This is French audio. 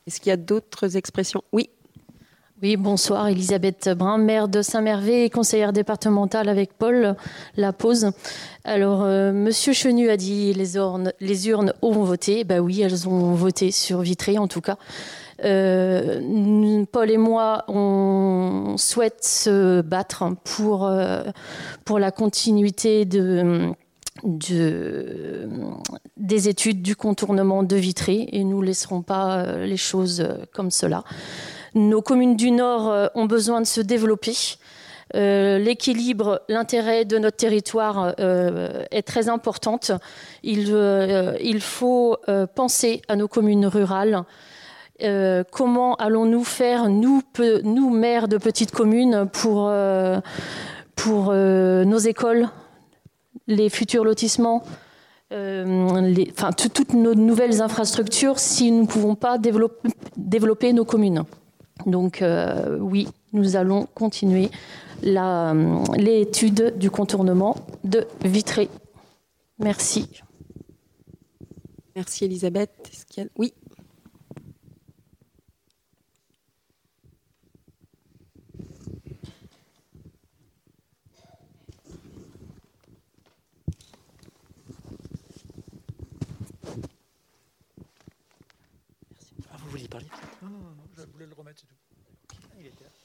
Est-ce qu'il y a d'autres expressions? Oui. Oui, bonsoir, Elisabeth Brun, maire de Saint-Mervé et conseillère départementale avec Paul Lapose. Alors, Monsieur Chenu a dit les urnes ont voté. Ben oui, elles ont voté sur Vitré, en tout cas. Paul et moi, on souhaite se battre pour la continuité des études du contournement de Vitré et nous ne laisserons pas les choses comme cela. Nos communes du Nord ont besoin de se développer. L'équilibre, l'intérêt de notre territoire est très importante. Il faut penser à nos communes rurales. Comment allons-nous faire, nous maires de petites communes, pour nos écoles, les futurs lotissements, toutes nos nouvelles infrastructures, si nous ne pouvons pas développer nos communes. Donc oui, nous allons continuer l'étude du contournement de Vitré. Merci. Merci Elisabeth. Oui. Ah, vous vouliez parler? Non, je voulais le remettre, c'est tout. Il était là.